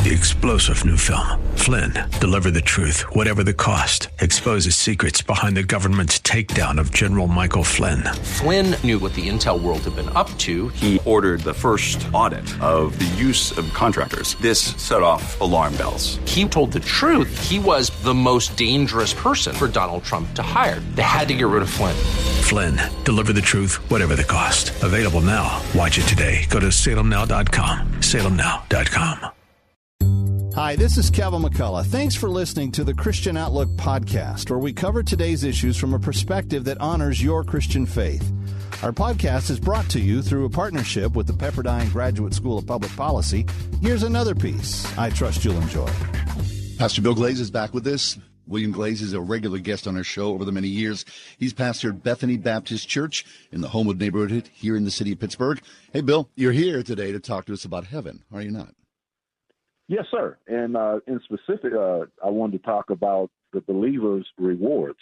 The explosive new film, Flynn, deliver the truth, whatever the cost, exposes secrets behind the government's takedown of General Michael Flynn. Flynn knew what the intel world had been up to. He ordered the first audit of the use of contractors. This set off alarm bells. He told the truth. He was the most dangerous person for Donald Trump to hire. They had to get rid of Flynn. Flynn, deliver the truth, whatever the cost. Available now. Watch it today. Go to salemnow.com. salemnow.com. Hi, this is Kevin McCullough. Thanks for listening to the Christian Outlook podcast, where we cover today's issues from a perspective that honors your Christian faith. Our podcast is brought to you through a partnership with the Pepperdine Graduate School of Public Policy. Here's another piece I trust you'll enjoy. Pastor Bill Glaze is back with us. William Glaze is a regular guest on our show over the many years. He's pastored Bethany Baptist Church in the Homewood neighborhood here in the city of Pittsburgh. Hey, Bill, you're here today to talk to us about heaven, are you not? Yes, sir. And in specific, I wanted to talk about the believer's rewards.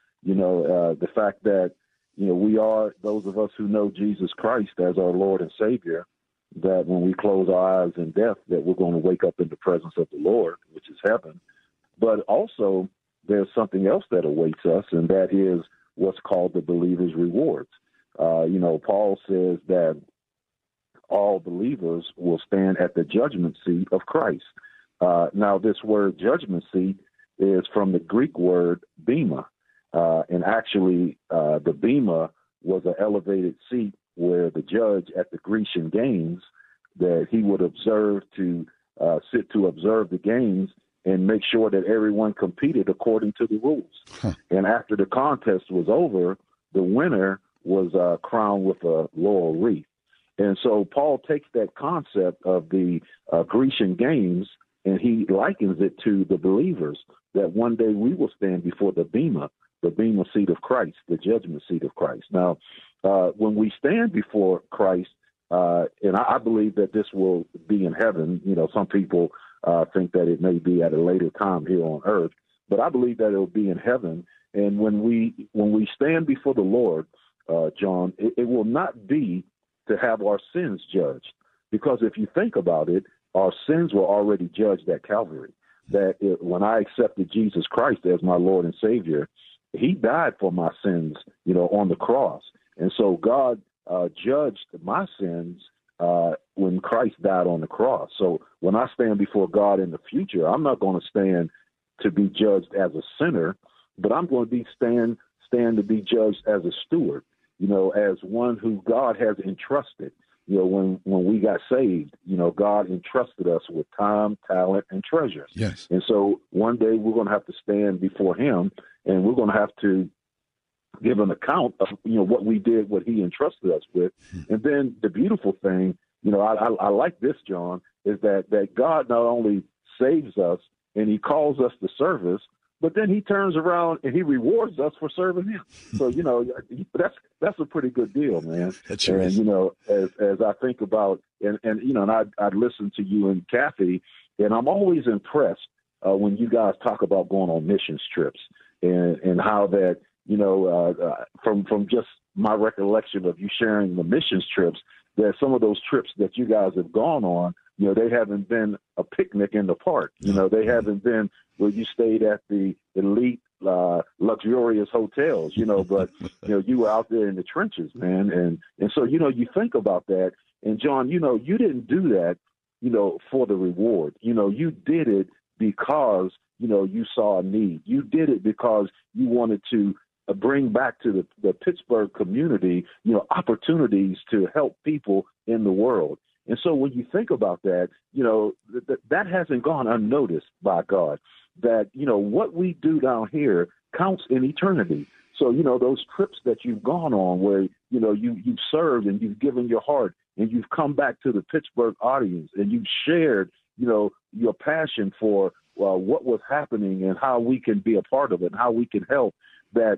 The fact that, we are, those of us who know Jesus Christ as our Lord and Savior, that when we close our eyes in death, that we're going to wake up in the presence of the Lord, which is heaven. But also there's something else that awaits us, and that is what's called the believer's rewards. Paul says that all believers will stand at the judgment seat of Christ. Now, this word judgment seat is from the Greek word bema. And actually, the bema was an elevated seat where the judge at the Grecian Games, that he would observe to sit to observe the games and make sure that everyone competed according to the rules. And after the contest was over, the winner was crowned with a laurel wreath. And so Paul takes that concept of the Grecian Games and he likens it to the believers, that one day we will stand before the bema seat of Christ, the judgment seat of Christ. Now, when we stand before Christ, and I believe that this will be in heaven. Some people think that it may be at a later time here on earth, but I believe that it will be in heaven. And when we stand before the Lord, John, it will not be to have our sins judged, because if you think about it, our sins were already judged at Calvary. When I accepted Jesus Christ as my Lord and Savior, he died for my sins, on the cross. And so God judged my sins when Christ died on the cross. So when I stand before God in the future, I'm not going to stand to be judged as a sinner, but I'm going to stand to be judged as a steward, as one who God has entrusted. When we got saved, God entrusted us with time, talent, and treasures. Yes. And so one day we're going to have to stand before him, and we're going to have to give an account of, what we did, what he entrusted us with. And then the beautiful thing, I like this, John, is that God not only saves us and he calls us to service, but then he turns around and he rewards us for serving him. So, that's a pretty good deal, man. That sure and, is. as I think about, and I'd listen to you and Kathy, and I'm always impressed when you guys talk about going on missions trips and how that, from just my recollection of you sharing the missions trips, that some of those trips that you guys have gone on, they haven't been a picnic in the park. They haven't been where you stayed at the elite, luxurious hotels, but, you were out there in the trenches, man. And so, you think about that. And John, you didn't do that, for the reward. You did it because, you saw a need. You did it because you wanted to bring back to the Pittsburgh community, opportunities to help people in the world. And so when you think about that, that hasn't gone unnoticed by God, that, what we do down here counts in eternity. So, those trips that you've gone on where, you've served and you've given your heart and you've come back to the Pittsburgh audience and you've shared, your passion for what was happening and how we can be a part of it and how we can help, that,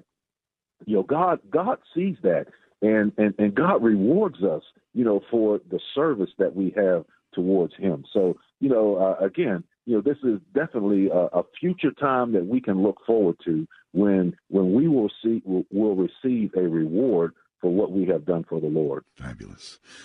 God sees that and God rewards us, for the service that we have towards him. So, again, this is definitely a future time that we can look forward to when we will receive a reward for what we have done for the Lord. Fabulous.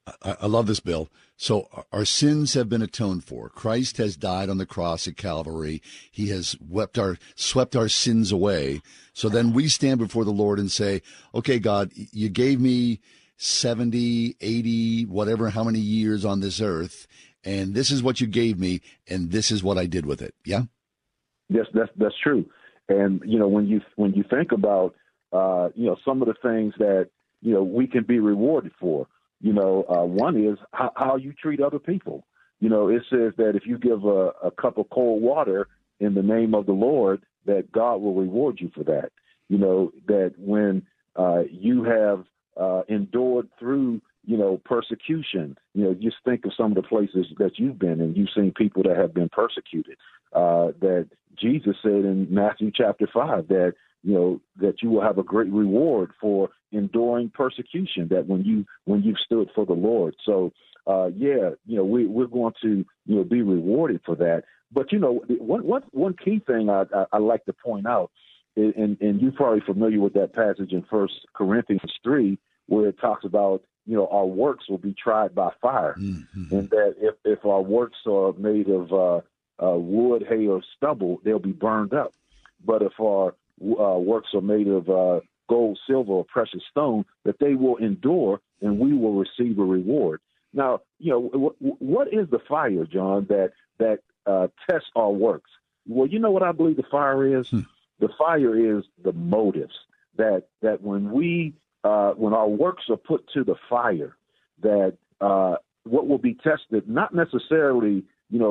I love this, Bill. So our sins have been atoned for. Christ has died on the cross at Calvary. He has swept our sins away. So then we stand before the Lord and say, okay, God, you gave me 70, 80, whatever, how many years on this earth, and this is what you gave me, and this is what I did with it. Yeah? Yes, that's true. And, when you think about, some of the things that, we can be rewarded for, one is how you treat other people. It says that if you give a cup of cold water in the name of the Lord, that God will reward you for that. That when you have endured through, persecution, just think of some of the places that you've been and you've seen people that have been persecuted, that Jesus said in Matthew chapter 5 that, that you will have a great reward for enduring persecution, that when you've stood for the Lord. So, we're going to, be rewarded for that. But, one key thing I like to point out, and you're probably familiar with that passage in 1 Corinthians 3, where it talks about, our works will be tried by fire. Mm-hmm. And that if our works are made of wood, hay, or stubble, they'll be burned up. But if our works are made of gold, silver, or precious stone, that they will endure and we will receive a reward. Now, what is the fire, John, that tests our works? Well, you know what I believe the fire is? The fire is the motives, that when when our works are put to the fire, that what will be tested, not necessarily,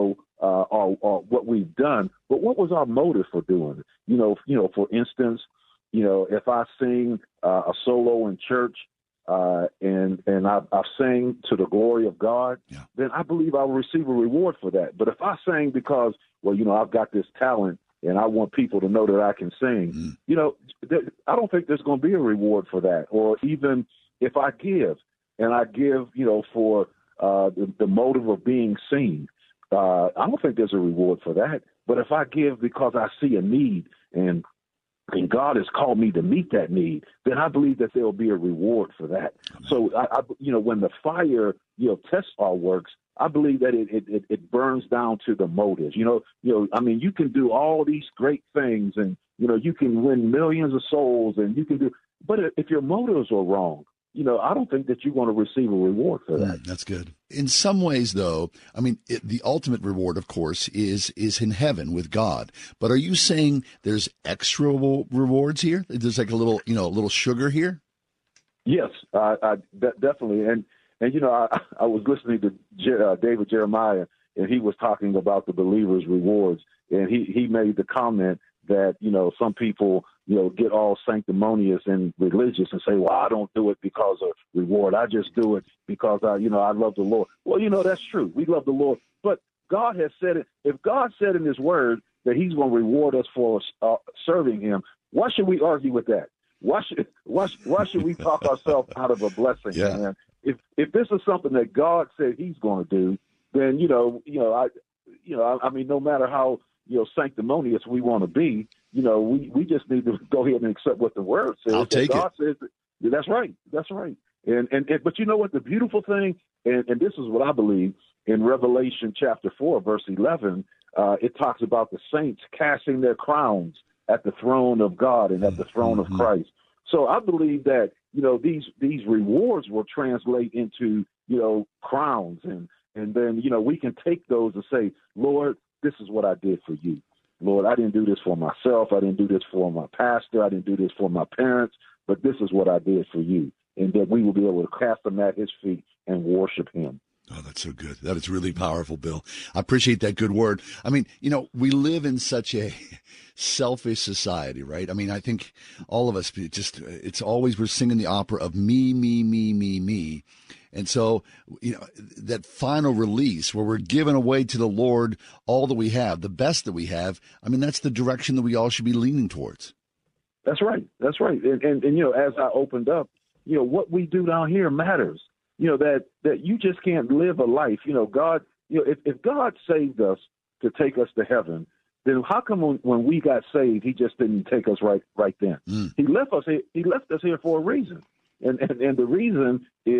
or what we've done, but what was our motive for doing it? For instance, if I sing a solo in church and I sang to the glory of God, then I believe I will receive a reward for that. But if I sang because, I've got this talent and I want people to know that I can sing, I don't think there's going to be a reward for that. Or even if I give, and I give, for the motive of being seen, I don't think there's a reward for that. But if I give because I see a need and God has called me to meet that need, then I believe that there will be a reward for that. So, I when the fire, tests our works, I believe that it burns down to the motives. You can do all these great things and, you can win millions of souls and you can do, but if your motives are wrong, I don't think that you're going to receive a reward for that. That's good. In some ways, though, the ultimate reward, of course, is in heaven with God. But are you saying there's extra rewards here? There's like a little sugar here? Yes, definitely. And I was listening to David Jeremiah, and he was talking about the believer's rewards. And he made the comment that, some people, get all sanctimonious and religious and say, well, I don't do it because of reward. I just do it because I love the Lord. Well, that's true. We love the Lord. But God has said it. If God said in his word that he's going to reward us for serving him, why should we argue with that? Why should we talk ourselves out of a blessing, man? If this is something that God said he's going to do, then, no matter how, sanctimonious we want to be, we just need to go ahead and accept what the word says. I'll take God says, that's right. That's right. And but you know what, the beautiful thing, and this is what I believe in Revelation chapter 4, verse 11, it talks about the saints casting their crowns at the throne of God and at the throne of Christ. So I believe that, these rewards will translate into, crowns. And then, we can take those and say, Lord, this is what I did for you. Lord, I didn't do this for myself. I didn't do this for my pastor. I didn't do this for my parents, but this is what I did for you. And that we will be able to cast them at his feet and worship him. Oh, that's so good. That is really powerful, Bill. I appreciate that good word. We live in such a selfish society, right? I think all of us, it's always, we're singing the opera of me, me, me, me, me. And so, that final release where we're giving away to the Lord all that we have, the best that we have, that's the direction that we all should be leaning towards. That's right. That's right. And as I opened up, what we do down here matters. That you just can't live a life. God, if God saved us to take us to heaven, then how come when we got saved, he just didn't take us right then? He left us here for a reason. And the reason is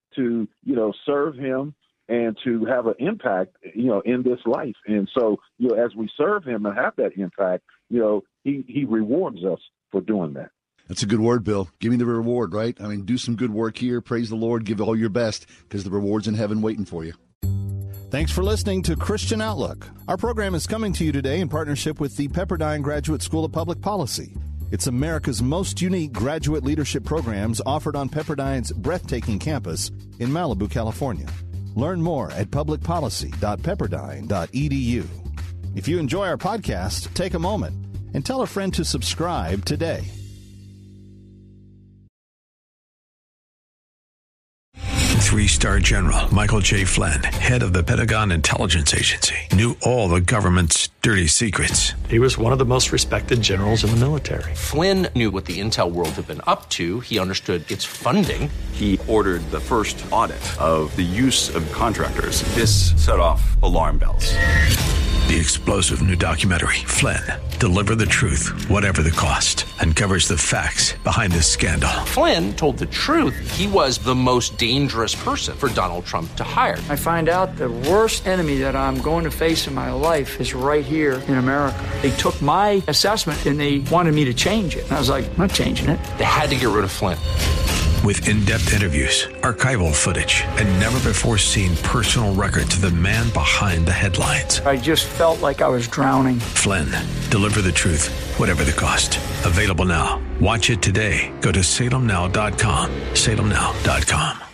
to, serve him and to have an impact, in this life. And so, as we serve him and have that impact, he rewards us for doing that. That's a good word, Bill. Give me the reward, right? I mean, do some good work here. Praise the Lord. Give all your best because the reward's in heaven waiting for you. Thanks for listening to Christian Outlook. Our program is coming to you today in partnership with the Pepperdine Graduate School of Public Policy. It's America's most unique graduate leadership programs offered on Pepperdine's breathtaking campus in Malibu, California. Learn more at publicpolicy.pepperdine.edu. If you enjoy our podcast, take a moment and tell a friend to subscribe today. Three-star General Michael J. Flynn, head of the Pentagon Intelligence Agency, knew all the government's dirty secrets. He was one of the most respected generals in the military. Flynn knew what the intel world had been up to. He understood its funding. He ordered the first audit of the use of contractors. This set off alarm bells. The explosive new documentary, Flynn, Deliver the Truth, Whatever the Cost, uncovers the facts behind this scandal. Flynn told the truth. He was the most dangerous person for Donald Trump to hire. I find out the worst enemy that I'm going to face in my life is right here in America. They took my assessment and they wanted me to change it. And I was like, I'm not changing it. They had to get rid of Flynn. With in-depth interviews, archival footage, and never-before-seen personal records of the man behind the headlines. I just felt like I was drowning. Flynn, Deliver the Truth, Whatever the Cost. Available now. Watch it today. Go to salemnow.com. salemnow.com.